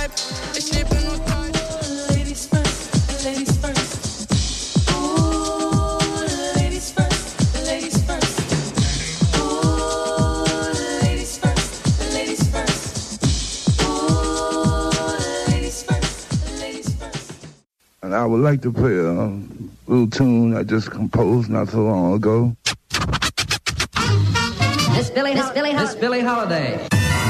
vibe. Ich lebe nur Zeit. Ladies first, ladies first. Ooh, ladies first, ladies first. Ooh, ladies first, ladies first. Ooh, ladies first, ladies first. And I would like to play a little tune I just composed not so long ago. Miss Billie Holiday.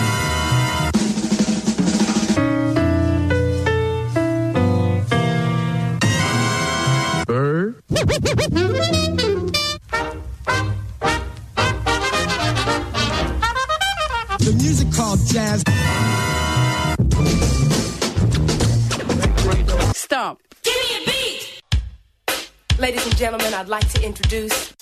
Bird. The music called jazz. Stop. Give me a beat. Ladies and gentlemen, I'd like to introduce.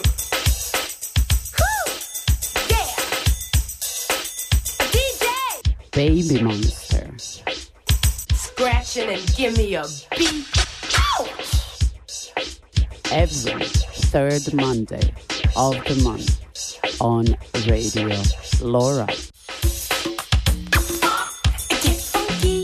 Baby Monster. Scratching and give me a beat. Ouch! Every third Monday of the month on Radio Laura. Get funky.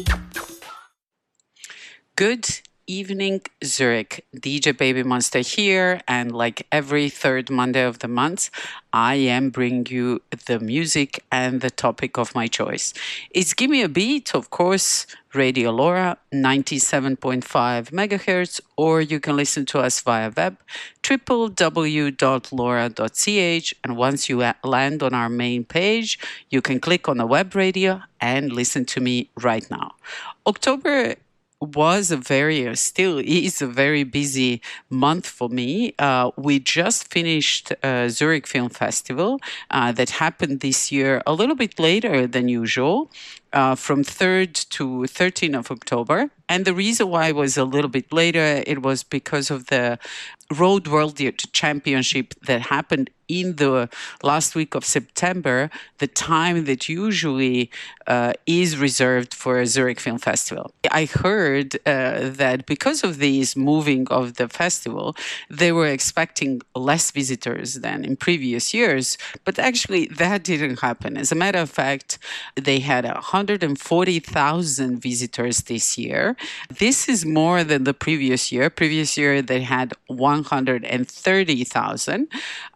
Good evening, Zurich. DJ Baby Monster here, and like every third Monday of the month, I am bringing you the music and the topic of my choice. It's Give Me a Beat, of course, Radio Laura, 97.5 megahertz, or you can listen to us via web, www.laura.ch, and once you land on our main page, you can click on the web radio and listen to me right now. October still is a very busy month for me. We just finished Zurich Film Festival that happened this year a little bit later than usual, from 3rd to 13th of October. And the reason why it was a little bit later, it was because of the Road World Championship that happened in the last week of September, the time that usually is reserved for a Zurich Film Festival. I heard that because of this moving of the festival, they were expecting less visitors than in previous years, but actually that didn't happen. As a matter of fact, they had 140,000 visitors this year. This is more than the previous year. Previous year, they had 130,000.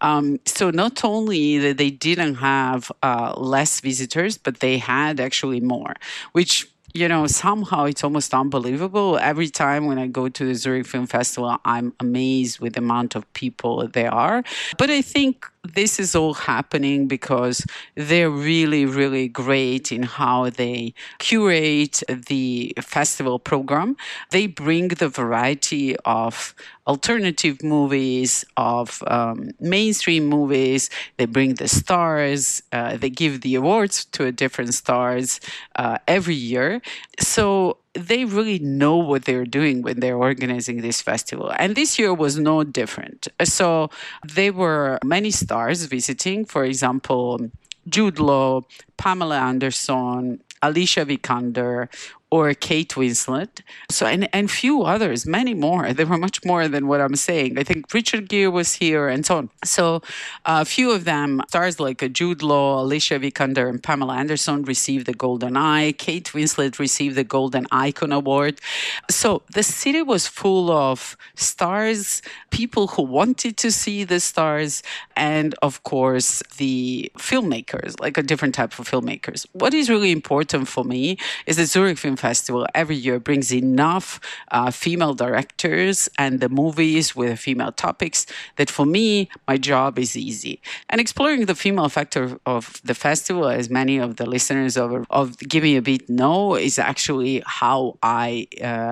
So not only that they didn't have less visitors, but they had actually more, which, you know, somehow it's almost unbelievable. Every time when I go to the Zurich Film Festival, I'm amazed with the amount of people there are. But I think this is all happening because they're really, really great in how they curate the festival program. They bring the variety of alternative movies, of mainstream movies. They bring the stars. They give the awards to different stars every year. So they really know what they're doing when they're organizing this festival. And this year was no different. So there were many stars visiting, for example, Jude Law, Pamela Anderson, Alicia Vikander, or Kate Winslet. So, and few others, many more. There were much more than what I'm saying. I think Richard Gere was here and so on. So a few of them, stars like Jude Law, Alicia Vikander, and Pamela Anderson received the Golden Eye. Kate Winslet received the Golden Icon Award. So the city was full of stars, people who wanted to see the stars, and of course, the filmmakers, like a different type of filmmakers. What is really important for me is the Zurich Film Festival every year brings enough female directors and the movies with female topics that for me, my job is easy. And exploring the female factor of the festival, as many of the listeners of Give Me a Beat know, is actually how I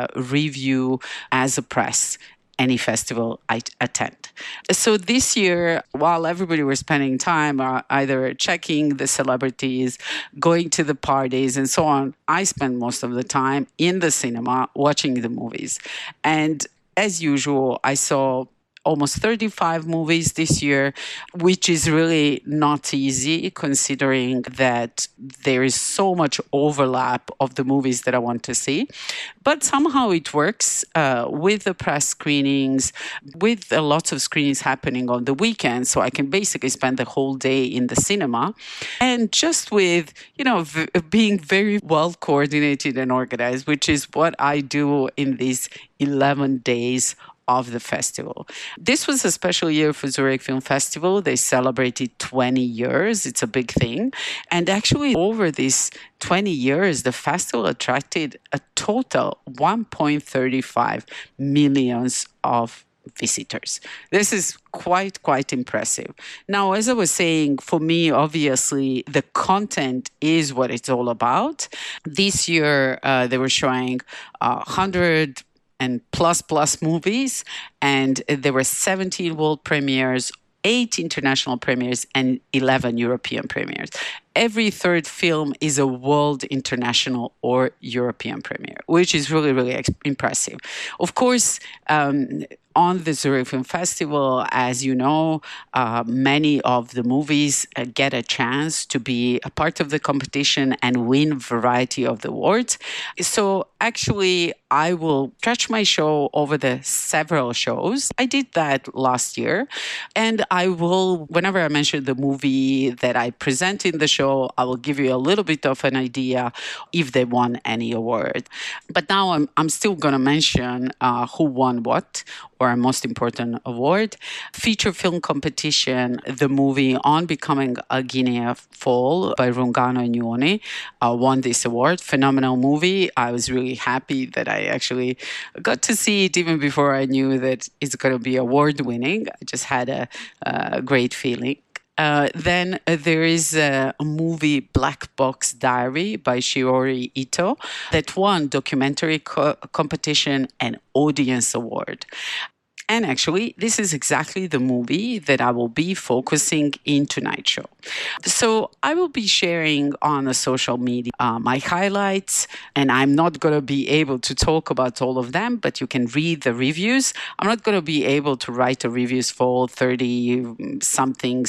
review as a press any festival I attend. So this year, while everybody was spending time either checking the celebrities, going to the parties and so on, I spent most of the time in the cinema watching the movies. And as usual, I saw almost 35 movies this year, which is really not easy considering that there is so much overlap of the movies that I want to see. But somehow it works with the press screenings, with lots of screenings happening on the weekend. So I can basically spend the whole day in the cinema. And just with, being very well coordinated and organized, which is what I do in these 11 days of the festival. This was a special year for Zurich Film Festival. They celebrated 20 years. It's a big thing. And actually, over these 20 years, the festival attracted a total 1.35 millions of visitors. This is quite impressive. Now, as I was saying, for me, obviously, the content is what it's all about. This year, they were showing 100 and plus movies, and there were 17 world premieres, 8 international premieres, and 11 European premieres. Every third film is a world, international, or European premiere, which is really impressive. Of course, on the Zurich Film Festival, as you know, many of the movies get a chance to be a part of the competition and win a variety of the awards. So actually, I will stretch my show over the several shows. I did that last year. And I will, whenever I mention the movie that I present in the show, I will give you a little bit of an idea if they won any award. But now I'm still going to mention who won what, or a most important award. Feature film competition, the movie On Becoming a Guinea Fowl by Rungano Nyoni won this award. Phenomenal movie. I was really happy that I actually got to see it even before I knew that it's going to be award winning. I just had a great feeling. Then there is a movie, Black Box Diary by Shiori Ito, that won documentary competition and audience award. And actually, this is exactly the movie that I will be focusing in tonight's show. So I will be sharing on the social media my highlights, and I'm not going to be able to talk about all of them, but you can read the reviews. I'm not going to be able to write the reviews for 30-something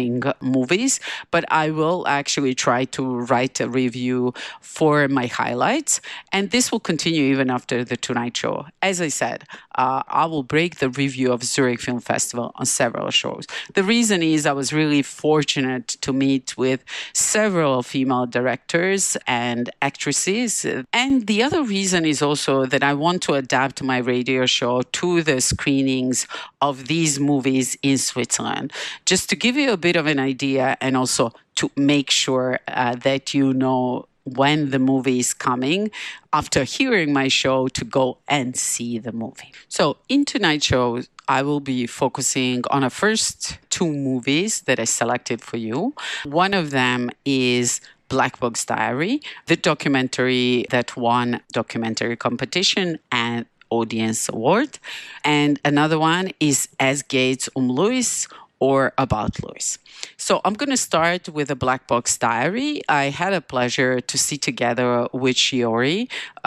movies, but I will actually try to write a review for my highlights. And this will continue even after the Tonight Show. As I said, I will break the review of Zurich Film Festival on several shows. The reason is I was really fortunate to meet with several female directors and actresses. And the other reason is also that I want to adapt my radio show to the screenings of these movies in Switzerland. Just to give you a bit of an idea and also to make sure that you know when the movie is coming, after hearing my show, to go and see the movie. So in tonight's show, I will be focusing on the first 2 movies that I selected for you. One of them is Black Box Diary, the documentary that won documentary competition and audience award. And another one is As Gates Louis, or About Louis. So I'm going to start with a Black Box Diary. I had a pleasure to see together with Shiori.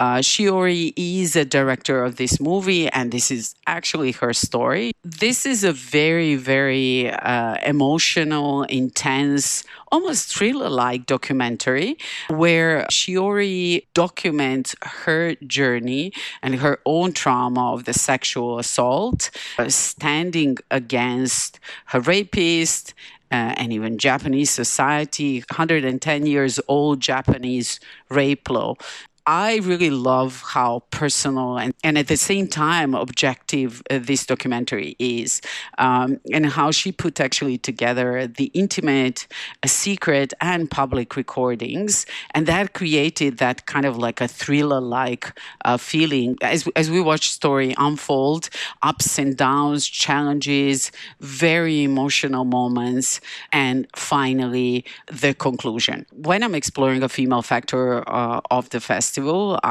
Shiori is a director of this movie, and this is actually her story. This is a very emotional, intense, almost thriller-like documentary where Shiori documents her journey and her own trauma of the sexual assault, standing against her rapist, and even Japanese society, 110 years old Japanese rape law. I really love how personal and at the same time objective this documentary is, and how she put actually together the intimate, secret, and public recordings. And that created that kind of like a thriller-like feeling as we watch story unfold, ups and downs, challenges, very emotional moments, and finally the conclusion. When I'm exploring a female factor of the festival, I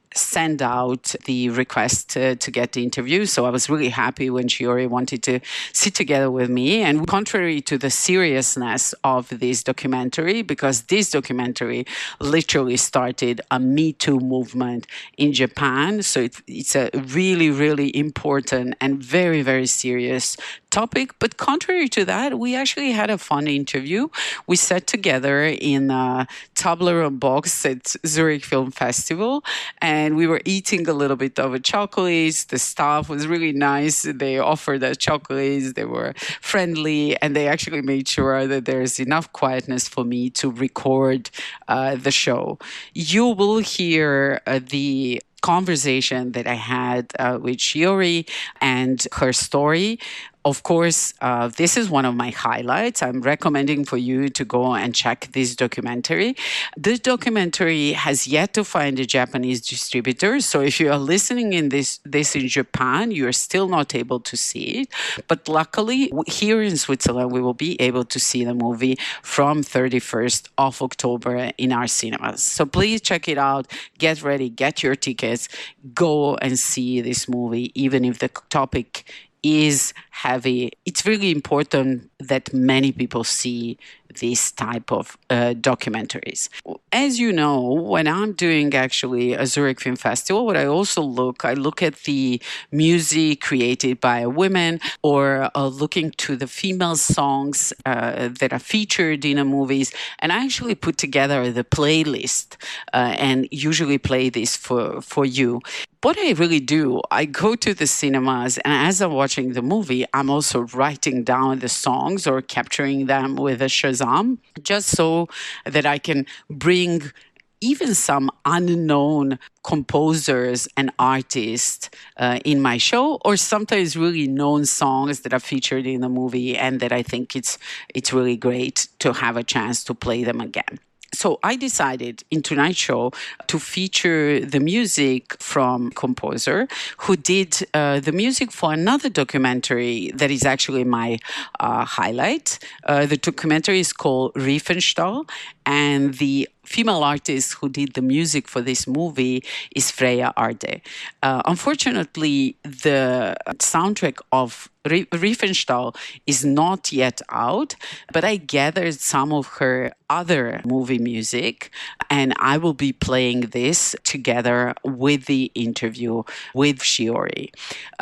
send out the request to get the interview. So I was really happy when Shiori wanted to sit together with me. And contrary to the seriousness of this documentary, because this documentary literally started a Me Too movement in Japan. So it's a really, really important and very, very serious topic. But contrary to that, we actually had a fun interview. We sat together in a Toblerone box at Zurich Film Festival, and we were eating a little bit of chocolates. The staff was really nice. They offered us chocolates. They were friendly, and they actually made sure that there's enough quietness for me to record the show. You will hear the conversation that I had with Shiori and her story. Of course, this is one of my highlights. I'm recommending for you to go and check this documentary. This documentary has yet to find a Japanese distributor. So if you are listening in this in Japan, you're still not able to see it. But luckily, here in Switzerland, we will be able to see the movie from 31st of October in our cinemas. So please check it out. Get ready. Get your tickets. Go and see this movie, even if the topic is heavy. It's really important that many people see this type of documentaries. As you know, when I'm doing actually a Zurich Film Festival, what I also I look at the music created by women, or looking to the female songs that are featured in the movies, and I actually put together the playlist and usually play this for you. What I really do, I go to the cinemas, and as I'm watching the movie, I'm also writing down the songs or capturing them with a Shazam, just so that I can bring even some unknown composers and artists in my show, or sometimes really known songs that are featured in the movie and that I think it's really great to have a chance to play them again. So I decided in tonight's show to feature the music from a composer who did the music for another documentary that is actually my highlight. The documentary is called Riefenstahl, and the female artist who did the music for this movie is Freya Arde. Unfortunately, the soundtrack of Riefenstahl is not yet out, but I gathered some of her other movie music, and I will be playing this together with the interview with Shiori.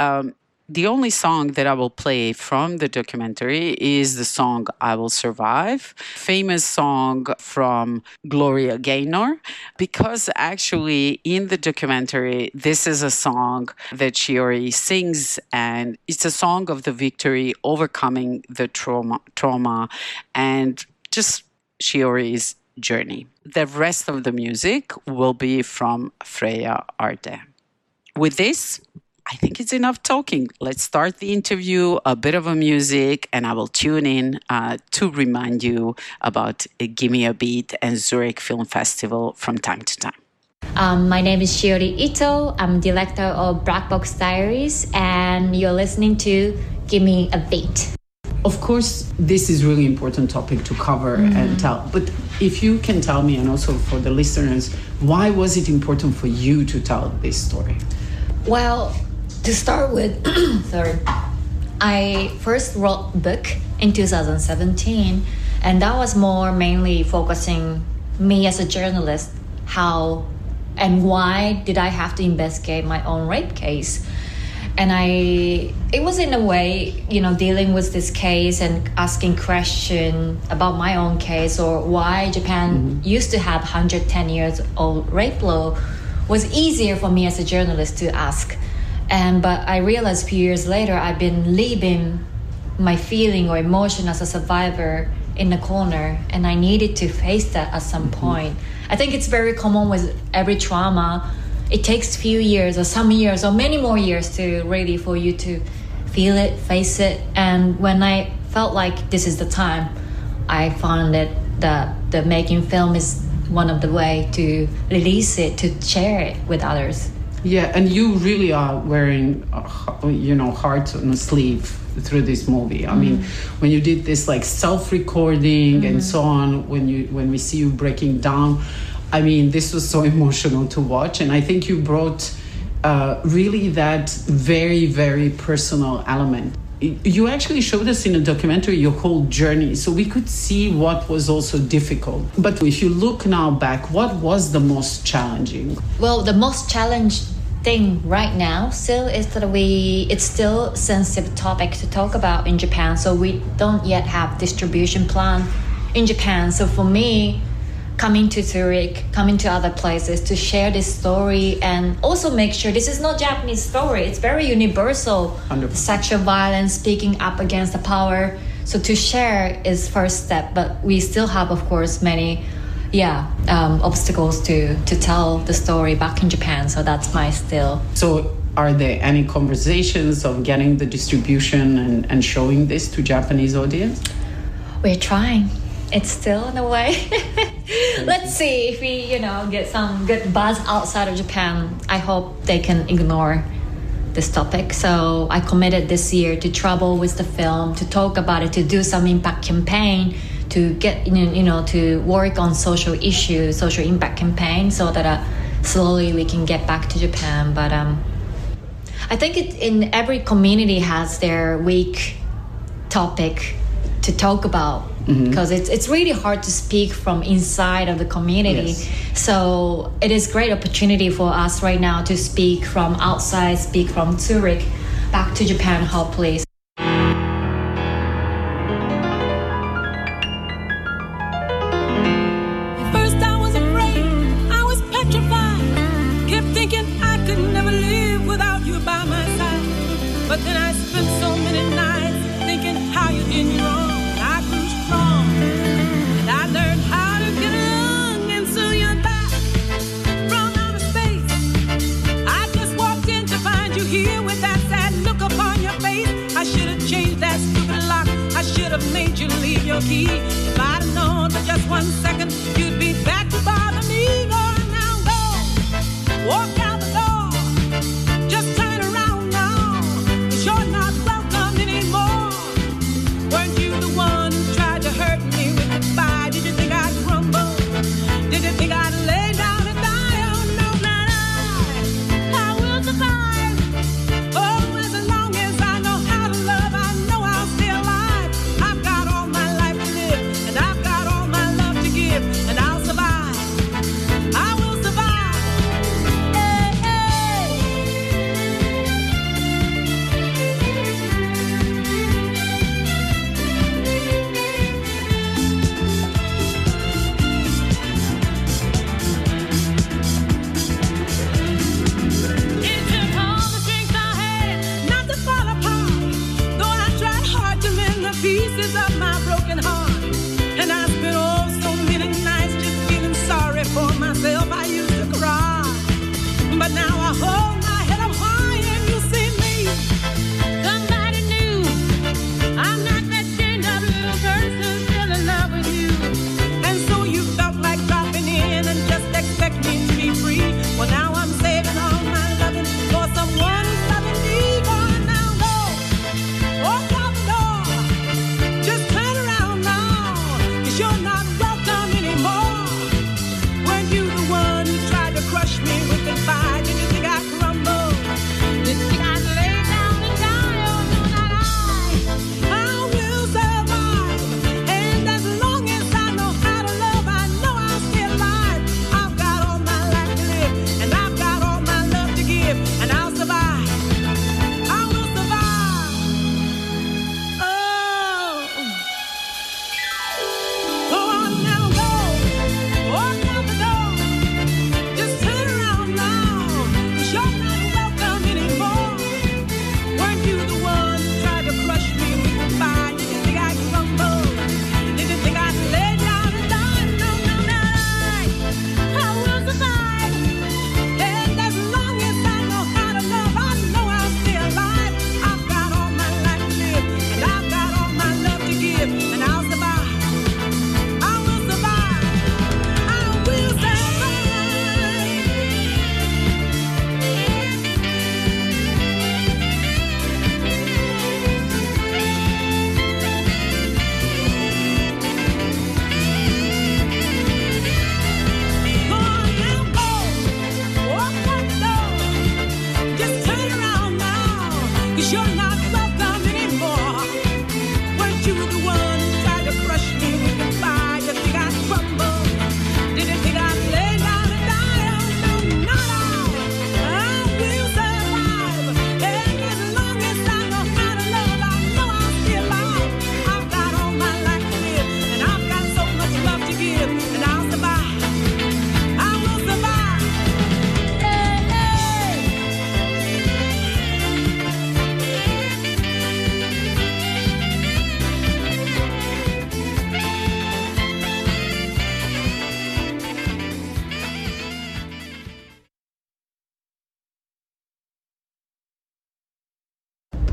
The only song that I will play from the documentary is the song I Will Survive, famous song from Gloria Gaynor, because actually in the documentary, this is a song that Shiori sings, and it's a song of the victory, overcoming the trauma, and just Shiori's journey. The rest of the music will be from Freya Arde. With this, I think it's enough talking. Let's start the interview, a bit of a music, and I will tune in to remind you about Gimme a Beat and Zurich Film Festival from time to time. My name is Shiori Ito. I'm director of Black Box Diaries, and you're listening to Gimme a Beat. Of course, this is really important topic to cover and tell. But if you can tell me, and also for the listeners, why was it important for you to tell this story? Well, to start with, I first wrote a book in 2017, and that was more mainly focusing me as a journalist, how and why did I have to investigate my own rape case. And it was in a way, dealing with this case and asking questions about my own case, or why Japan used to have 110 years old rape law was easier for me as a journalist to ask. But I realized a few years later, I've been leaving my feeling or emotion as a survivor in the corner, and I needed to face that at some point. I think it's very common with every trauma. It takes a few years or some years or many more years to really for you to feel it, face it. And when I felt like this is the time, I found that the making film is one of the way to release it, to share it with others. Yeah, and you really are wearing, heart on a sleeve through this movie. I mean, when you did this like self-recording and so on, when we see you breaking down, I mean, this was so emotional to watch. And I think you brought really that very, very personal element. You actually showed us in a documentary your whole journey, so we could see what was also difficult. But if you look now back, what was the most challenging? Well, the most challenging thing right now still is that it's still a sensitive topic to talk about in Japan, so we don't yet have distribution plan in Japan. So for me, coming to Zurich, coming to other places to share this story and also make sure this is not Japanese story. It's very universal. 100%. Sexual violence, speaking up against the power. So to share is first step, but we still have, of course, many obstacles to tell the story back in Japan. So that's my still. So are there any conversations of getting the distribution and showing this to Japanese audience? We're trying. It's still in a way. Let's see if we, get some good buzz outside of Japan. I hope they can ignore this topic. So I committed this year to travel with the film, to talk about it, to do some impact campaign, to get, to work on social issues, social impact campaign, so that slowly we can get back to Japan. But I think in every community has their weak topic to talk about. Because it's really hard to speak from inside of the community. Yes. So it is great opportunity for us right now to speak from outside, speak from Zurich back to Japan, hopefully. At first I was afraid, I was petrified, kept thinking I could never live without you by my side. But then I spent so many nights thinking how you did me wrong. And I learned how to get along, and so you're back from outer space. I just walked in to find you here with that sad look upon your face. I should have changed that stupid lock. I should have made you leave your key. If I'd have known for just 1 second, you'd be back to bother me. Go now, go. Walk out the door. Just turn around now. You're not welcome anymore. Weren't you the one who tried to hurt me with goodbye? Did you think I'd crumble? Did you think I'd lay down and die? Oh no, not I will survive. Oh, as long as I know how to love, I know I'll stay alive. I've got all my life to live, and I've got all my love to give, and I'll survive. I will survive.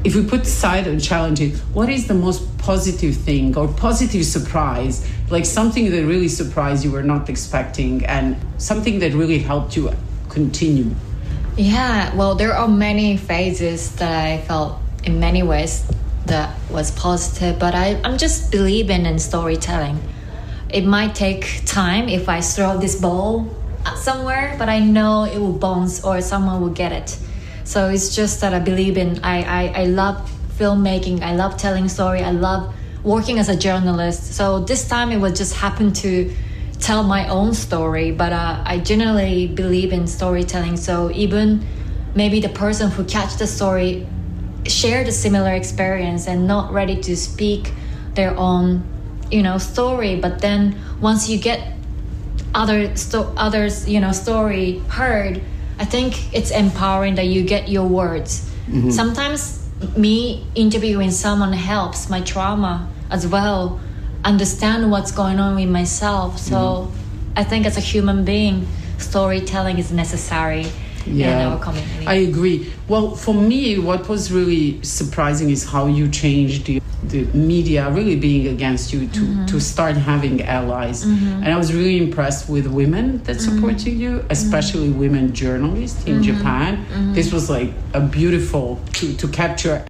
if we put aside the challenges, what is the most positive thing or positive surprise, like something that really surprised you were not expecting and something that really helped you continue? Yeah, well, there are many phases that I felt in many ways that was positive, but I'm just believing in storytelling. It might take time if I throw this ball somewhere, but I know it will bounce or someone will get it. So it's just that I believe in, I love filmmaking, I love telling story, I love working as a journalist. So this time it would just happen to tell my own story, but I generally believe in storytelling. So even maybe the person who catch the story shared a similar experience and not ready to speak their own, story. But then once you get others, story heard, I think it's empowering that you get your words. Mm-hmm. Sometimes me interviewing someone helps my trauma as well, understand what's going on with myself. So I think as a human being, storytelling is necessary in our community. I agree. Well, for me, what was really surprising is how you changed the media really being against you to start having allies. Mm-hmm. And I was really impressed with women that supported you, especially women journalists in Japan. Mm-hmm. This was like a beautiful to capture.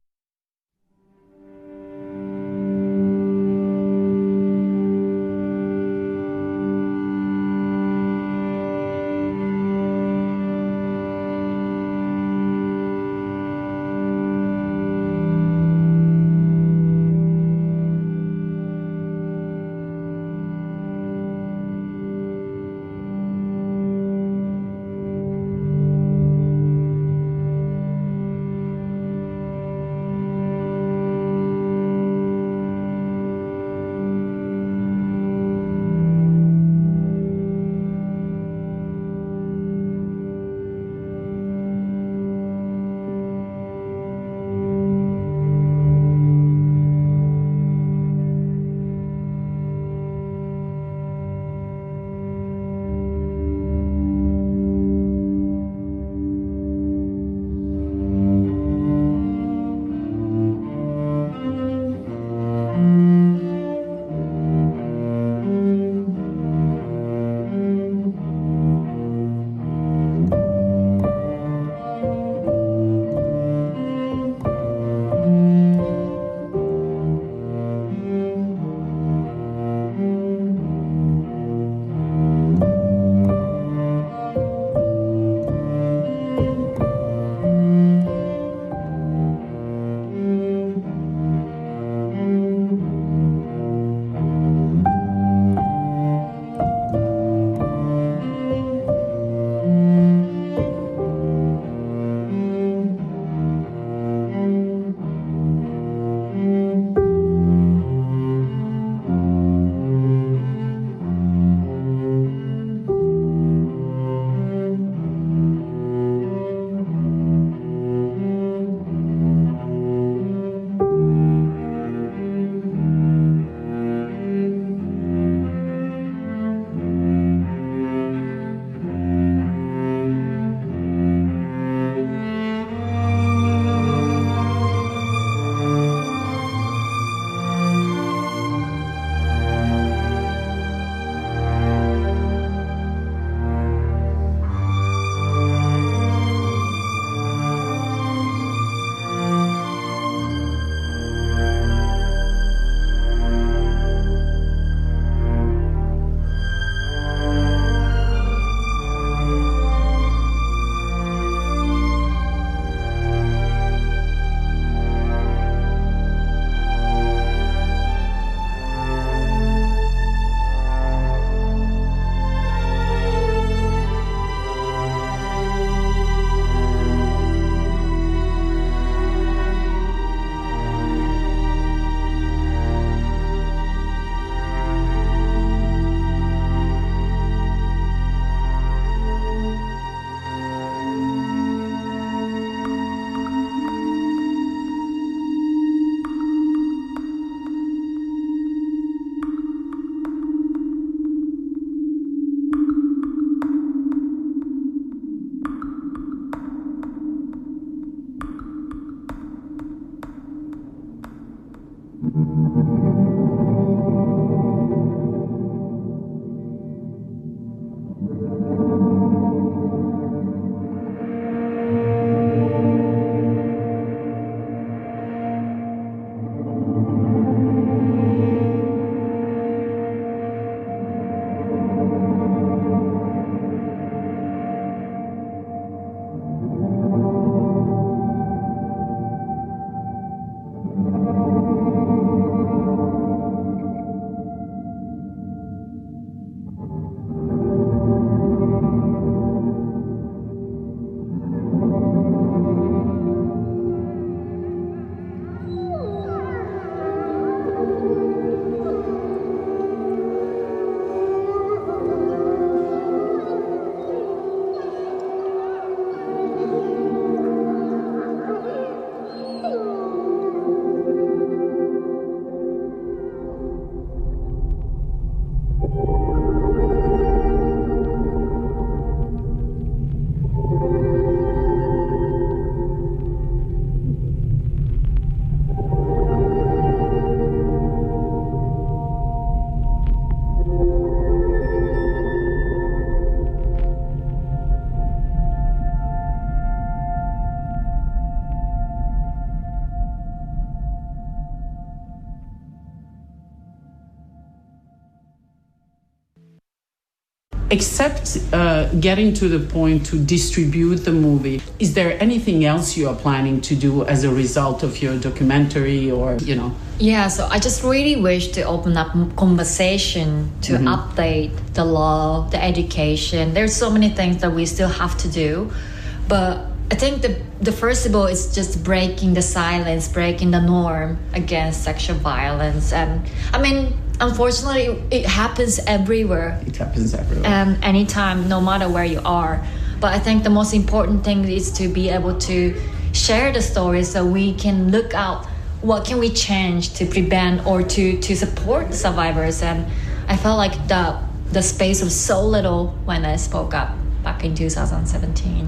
Except getting to the point to distribute the movie, is there anything else you are planning to do as a result of your documentary or, you know? Yeah, so I just really wish to open up conversation to update the law, the education. There's so many things that we still have to do. But I think the first of all is just breaking the silence, breaking the norm against sexual violence. And I mean, unfortunately, it happens everywhere. It happens everywhere. And anytime, no matter where you are. But I think the most important thing is to be able to share the stories so we can look out what can we change to prevent or to support survivors. And I felt like the space was so little when I spoke up back in 2017.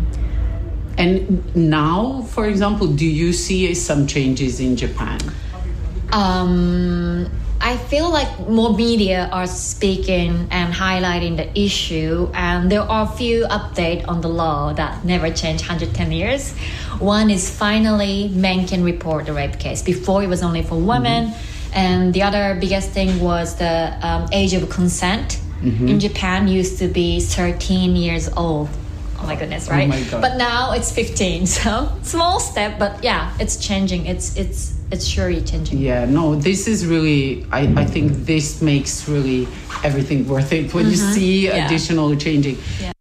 And now, for example, do you see some changes in Japan? I feel like more media are speaking and highlighting the issue, and there are a few updates on the law that never changed 110 years. One is finally men can report the rape case. Before it was only for women, and the other biggest thing was the age of consent. In Japan used to be 13 years old. Oh my goodness, right? Oh my God. But now it's 15, so small step, but yeah, it's changing. It's surely changing. Yeah, no, this is really, I think this makes really everything worth it when you see additional changing. Yeah.